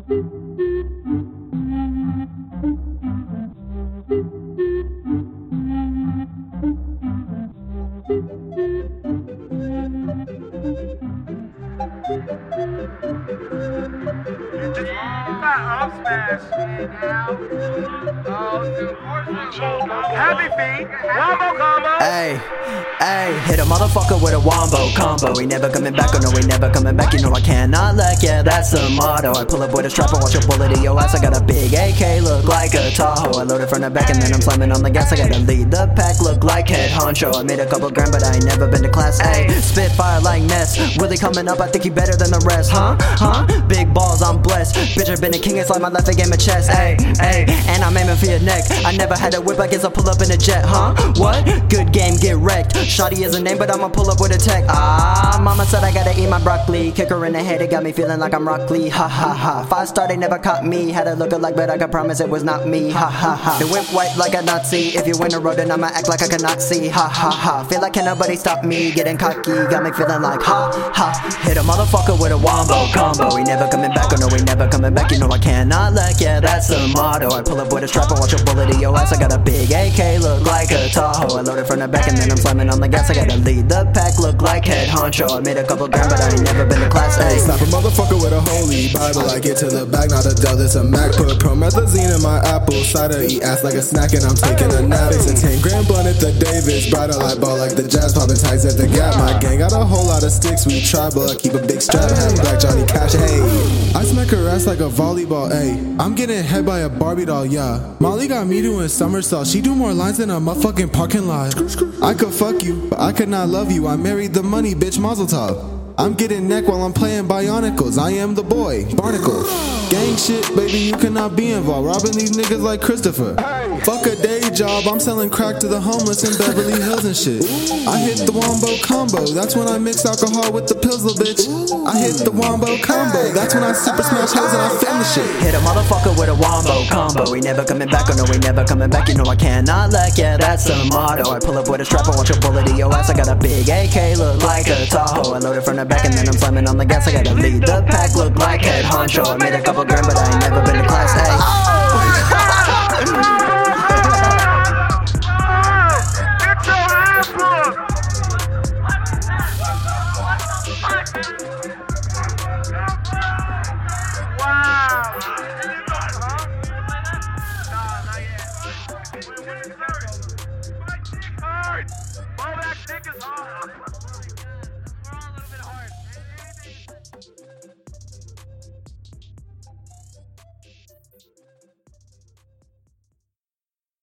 Hey, hey, hit a motherfucker with a wombo combo. We never coming back, oh no, we never coming back. You know I cannot let, yeah, that's the motto. I pull up with a strap and watch a bullet in your ass. I got a big AK, look like a Tahoe. I load it from the back and then I'm slamming on the gas. I gotta lead the pack, look like head honcho. I made a couple grand, but I ain't never been to class A. Spitfire like Ness, really coming up, I think he better than the rest, huh? Big balls, I'm blessed. Bitch, I've been a king, it's like my left a game of chess, ayy, ayy. And I'm aiming for your neck. I never had a whip, I guess I'll pull up in a jet, huh? What? Good game, get wrecked. Shotty is a name, but I'ma pull up with a tech. Mama said I gotta eat my broccoli. Kick her in the head, it got me feeling like I'm Rock Lee. Ha ha ha. 5-star, they never caught me. Had a look-alike, but I can promise it was not me. Ha ha ha. The whip white like a Nazi. If you win a road, then I'ma act like I cannot see. Ha ha ha. Feel like can nobody stop me. Getting cocky, got me feeling like ha ha. Hit a motherfucker with a wombo combo. We never coming back, oh no, we never coming back. You know I cannot let, yeah, that's the motto. I pull up with a strap and watch a bullet in your ass. I got a big AK, look like a Tahoe. I load it from the back and then I'm slamming on the gas. I gotta lead the pack, look like head honcho. I made a couple grand, but I ain't never been to class A. Slap a motherfucker with a holy Bible. I get to the bag, not a Dell, this a Mac. Put promethazine in my apple cider. Eat ass like a snack and I'm taking a nap. It's a 10 grand blunt at the Davis. Bridal light ball like the Jazz, popping tags at the Gap. My gang got a whole lot of sticks, we tribal. I keep a big strap, have black Johnny Cash, hey. I smack her ass like a volleyball, ayy. I'm getting hit by a Barbie doll, yeah. Molly got me doing somersaults. She do more lines than a motherfucking parking lot. I could fuck you, but I could not love you. I married the money, bitch, mazel tov. I'm getting neck while I'm playing Bionicles. I am the boy, Barnacle. Gang shit, baby, you cannot be involved. Robbing these niggas like Christopher. Fuck a day job, I'm selling crack to the homeless in Beverly Hills and shit. I hit the wombo combo, that's when I mix alcohol with the pills, little bitch. I hit the wombo combo, that's when I super smash hoes and I film the shit. Hit a motherfucker with a wombo combo. We never coming back, oh no, we never coming back. You know I cannot let, yeah, that's the motto. I pull up with a strap and watch a bullet in your ass. I got a big AK, look like a Tahoe. I load it from the back and then I'm slamming on the gas. I gotta lead the pack, look like head honcho. I made a couple grand, but I ain't never been to class A.